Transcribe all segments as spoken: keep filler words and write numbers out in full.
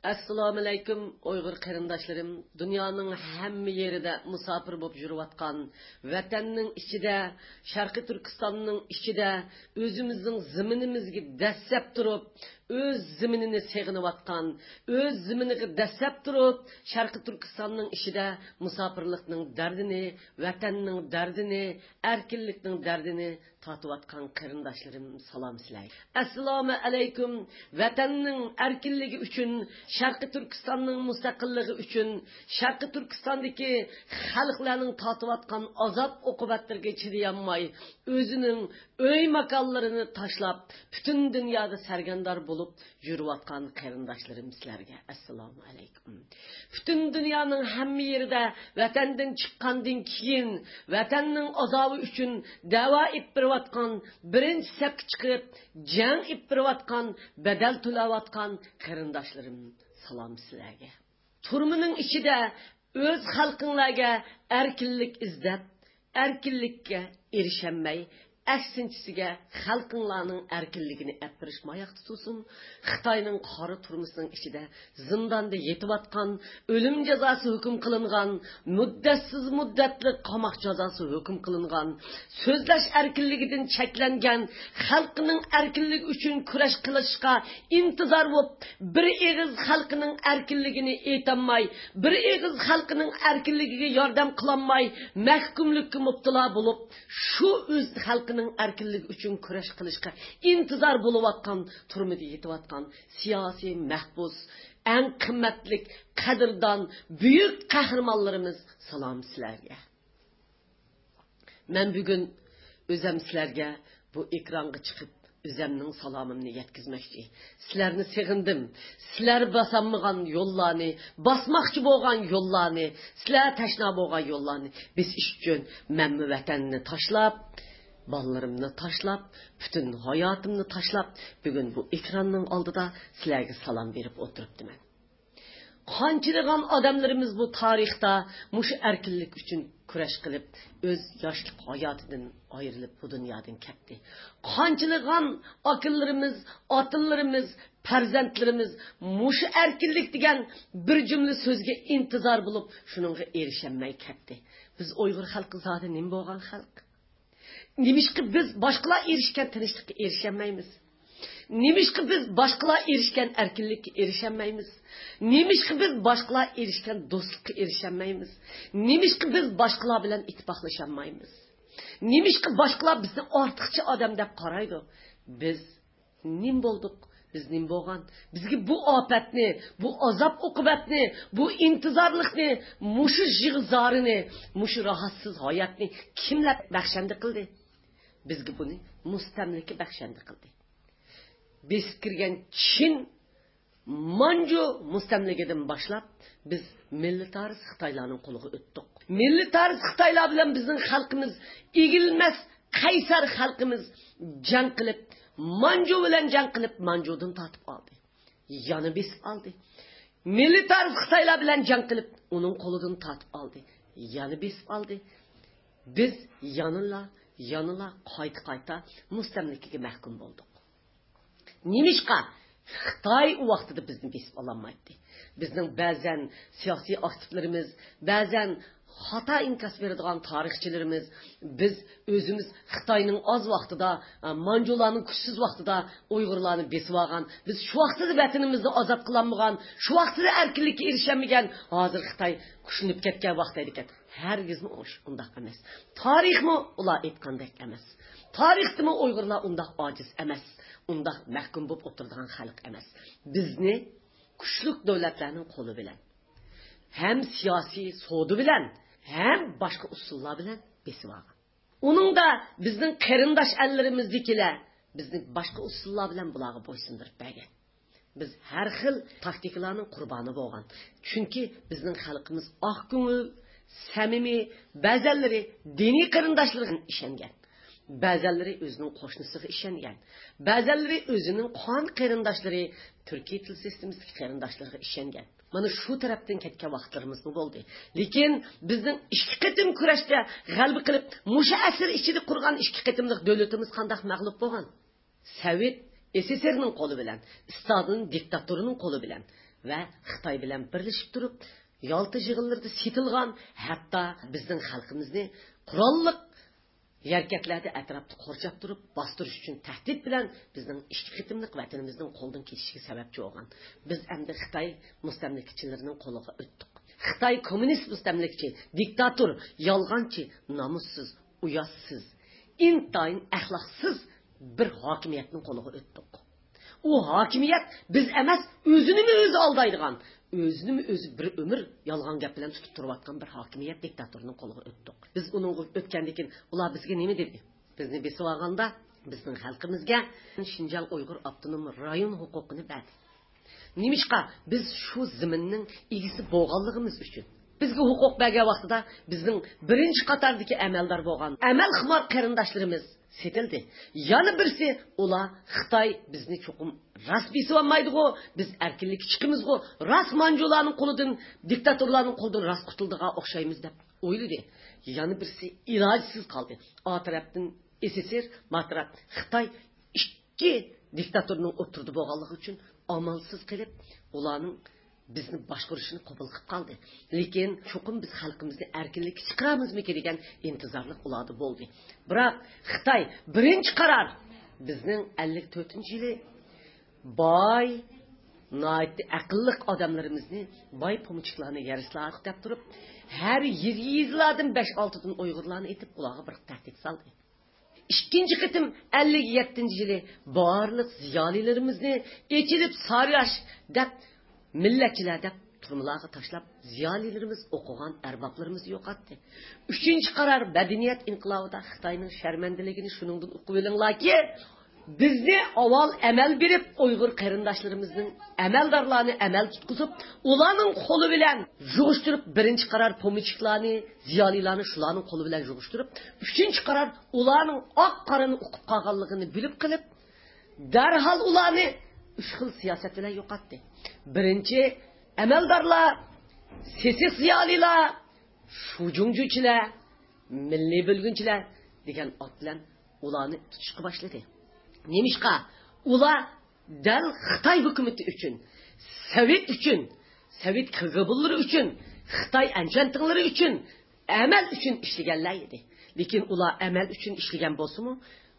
Assalomu alaykum Uyg'ur qarindoshlarim. Dunyoning hamma yerida musofir bo'lib yurayotgan, vatanning ichida, Sharqiy Turkistonning ichida o'zimizning zaminimizga dastlab turib, o'z zaminini seg'inayotgan, o'z zaminiga dastlab turib, Sharqiy Turkistonning ichida musofirlikning dardini, vatanning dardini, erkinlikning dardini tatıyotgan qarindoshlarim, salom sizlarga. Assalomu alaykum. Vatanning erkinligi uchun, Sharqiy Turkistonning mustaqilligi uchun, Sharqiy Turkistondagi xalqlarning tatıyotgan azob oqibatlarga chidayolmay, o'zining uy makonlarini tashlab, butun dunyoda sargandor bo'lib yurayotgan qarindoshlarim sizlarga assalomu alaykum. Butun dunyoning hamma yerida vatandan chiqqandan keyin vatanning azobi uchun da'vo ettirayotgan, birinchi safga chiqib jang ettirayotgan, badal to'layotgan qarindoshlarim, salom sizlarga. Turmuning ichida o'z xalqinglarga erkinlik izlab, erkinlikka erishamay, aksinchisiga xalqinglarning erkinligini apirishmayaq tutsin. Xitoyning qora turmusining ichida zindonda yetayotgan, o'lim jazosi hukm qilingan, muddatsiz muddatli qamoq jazosi hukm qilingan, so'zlash erkinligidan cheklangan, xalqining erkinligi uchun kurash qilishga intizor bo'lib, bir eg'iz xalqining erkinligini aytolmay, bir eg'iz xalqining erkinligiga yordam qilolmay, mahkumlikka mubtalo bo'lib, shu o'z xalqining erkinlik uchun kurash qilishga intizor bo'layotgan, turmida yetayotgan siyosiy mahbus, eng qimmatli qadrdon buyuk qahramonlarimiz, salom sizlarga. Men bugun o'zim sizlarga bu ekronga chiqib o'zimning salomimni yetkazmoqchi. Sizlarni seg'indim. Sizlar bosammagan yo'llarni, bosmoqchi bo'lgan yo'llarni, sizlar tashna bo'lgan yo'llarni biz ish uchun men vatanni tashlab, balalarımni tashlab, bütün hayotimni tashlab, bugun bu ekranning oldida sizlarga salom berib o'tiribdiman. Qanchalagan odamlarimiz bu tarixda mush erkinlik uchun kurash qilib, o'z yoshlik hayotidan ayrilib bu dunyodan ketdi. Qanchalagan akillarimiz, otinlarimiz, farzandlarimiz mush erkinlik degan bir jumla so'zga intizor bo'lib, shuningga erishamay ketdi. Biz Uyg'ur xalqi zodi nima bo'lgan xalq? Nimişki biz başkalar erişken tinchlikka erişemeyiz. Nimişki biz başkalar erişken erkinlikka erişemeyiz. Nimişki biz başkalar erişken dostlukka erişemeyiz. Nimişki biz başkalar bilen ittifaqlaşamayız. Nimişki başkalar bizni ortiqcha odam deb qaraydi. Biz nim bo'ldik? Biz nim bo'lgan? Bizga bu ofatni, bu azob oqibatni, bu intizorlikni, mushu jig'zorini, mushu rohatsiz hayotni kimlar baxshandi qildi? Bizga buni mustamlika baxshandi qildi. Biz kirgan Çin, Manju mustamlikadan boshlab biz millatariz Xitoylarning qo'liga o'tdik. Millatariz Xitoylar bilan bizning xalqimiz egilmas qaysar xalqimiz jang qilib, Manju bilan jang qilib Manjudan tatib oldi. Yana biz oldi. Millatariz Xitoylar bilan jang qilib uning qo'lidan tatib oldi. Yana biz oldi. Biz yanıla yanıla qayta qayta mustamlikaga mahkum bo'ldik. Nimishqa Xitoy u vaqtida bizni besib olmaydi. Bizning ba'zan siyosiy aktivlarimiz, ba'zan xato inkas beradigan tarixchilarimiz, biz o'zimiz Xitoyning oz vaqtida, Manjularning kuchsiz vaqtida Uyg'urlarni besib olgan, biz shu vaqtida vatanimizni ozod qilolmagan, shu vaqtida erkinlikka erishamagan, hozir Xitoy kuchlanib ketgan vaqt ekan. Hergizmi undaq emas. Tarixmi ular aytgandek emas. Tarixdimi Uyg'urlar undaq ojiz emas, undaq mahkum bo'lib o'tirgan xalq emas. Bizni kuchli davlatlarning qo'li bilan, ham siyosiy savdo bilan, ham boshqa usullar bilan besib olgan. Uningda bizning qarindosh ellerimizdikilar bizni boshqa usullar bilan bularga bo'ysundirib bergan. Biz har xil taktikalarning qurboni bo'lgan. Chunki bizning xalqimiz oq ko'ngil, samimiy, ba'zanlari diniy qarindoshlariga ishongan. Ba'zanlari o'zining qo'shnisiga ishongan. Ba'zanlari o'zining qon qarindoshlari, Turkiy til sistemasidagi qarindoshlariga ishongan. Mana shu tarafdan ketgan vaqtlarimiz bo'ldi. Lekin bizning ikki qatim kurashda g'alaba qilib, musha asr ichida qurgan ikki qatimlik davlatimiz qanday mag'lub bo'lgan? Sovet S S R'ning qo'li bilan, Stalin diktatorining qo'li bilan. va Xitoy bilan birlashib turib, yaltı yig'inlarda setilgan, hatto bizning xalqimizni qurolliq yerkaklarda atrofda qo'rchab turib, bostirish uchun tahdid bilan bizning ikki qitimliq vatanimizning qo'ldan ketishiga sababchi bo'lgan. Biz endi Xitoy mustamlakachilarining qo'liga o'tdik. Xitoy kommunist mustamlakachi, diktator, yolg'onchi, nomussiz, uyatsiz, intayin axloqsiz bir hokimiyatning qo'liga o'tdik. U hokimiyat biz emas, o'zini o'zi aldaydigan, o'zini o'zi bir umr yolg'on gap bilan tutib turayotgan bir hokimiyat diktatorining qo'liga o'tdik. Biz uning o'tgandan keyin ular bizga nima dedi? Bizni besib olganda bizning xalqimizga Xinjiang Uyg'ur avtonom rayon huquqini berdi. Nimishqa biz shu zaminning egisi bo'lganligimiz uchun bizga huquq bergan vaqtida bizning birinchi qatordagi amaldor bo'lgan amal ximor qarindoshlarimiz setildi. Yana birisi ular Xitoy bizni cho'qim ras besib olmaydi-ku, biz erkinlik chiqimiz-ku, ras manjularning qo'lidan, diktatorlarning qo'lidan ras qutuldiga o'xshaymiz deb o'yladi. Yana birisi ilojsiz qoldi. O tarafdan S S R, bu taraf Xitoy ikki diktatorning o'tirdi bo'lganligi uchun amalsiz qilib, ularning bizni boshqarishini qabul qilib qoldi. Lekin cho'qim biz xalqimizni erkinlikka chiqaramizmi degan intizorlik ularda bo'ldi. Biroq Xitoy birinchi qaror bizning ellik to'rtinchi yili boy, noyati aqlli odamlarimizni, boy pomuchiqlarni yarishlar deb turib, har yuzlardan besh olti dan Uyg'urlarni etib ularga bir tahdid soldi. İkinci qitim ellik yettinchi yili barliq ziyolilarimizni echilib saryash deb millatchilar deb turmalarga tashlab ziyolilarimiz o'qigan arboblarimiz yo'qotdi. Uchinchi qaror madaniyat inqilobida Xitoyning sharmandaligini shuningdan o'qib olinglarki, bizni avval amal berib Uyg'ur qarindoshlarimizning amaldorlarni amal tutqizib, ularning qo'li bilan yug'ishtirib, birinchi qaror pomichiklarni, ziyolilarni shularning qo'li bilan yug'ishtirib, uchinchi qaror ularning oq qorini o'qib qolganligini bilib qilib, darhol ularni uch xil siyosat bilan yo'qotdi. Birinchi amaldorlar, sesi ziyolilar, shujungchilar, milliy bo'lgunchilar degan ot bilan ularni tutishga boshladi. Nemishqa ular dal Xitoy hukumati uchun, Sovet uchun, Sovet K G B'lari uchun, Xitoy anchantinlari uchun, amal uchun ishlaganlar edi. Lekin ular amal uchun ishlagan bo'lsa-mu,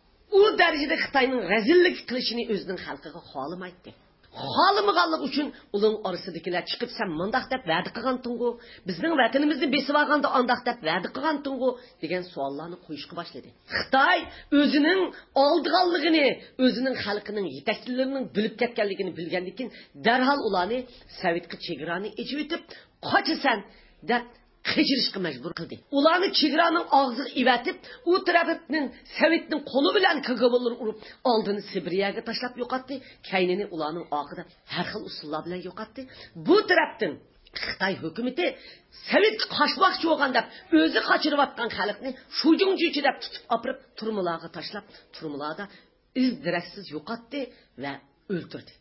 u darajada Xitoyning razillik qilishini o'zining xalqiga xohlamaydi. Xohlamaganlik uchun uning orasidagilar chiqib sen mundaq deb va'da qilgan-tungu, bizning vatanimizni besib olganda andaq deb va'da qilgan-tungu degan savollarni qo'yishga boshladi. Xitoy o'zining oldiganligini, o'zining xalqining yetakchilarining bilib ketganligini bilgandan keyin darhol ularni Sovetga chegarani echib o'tib, qochasan deb qechirishga majbur qildi. Ularni chegaraning og'ziga ivatib, u tarafning Sovetning qo'li bilan K G B'lar urib, oldini Sibiriyaga tashlab yo'qotdi, kaynini ularning oqida har xil usullar bilan yo'qotdi. Bu tarafdan Xitoy hukumati Sovetga qochmoqchi bo'lgan deb o'zi qochirayotgan xalqni shujungchi deb tutib olib turmalarga tashlab, turmalarda iz daraksiz yo'qotdi va o'ldirdi.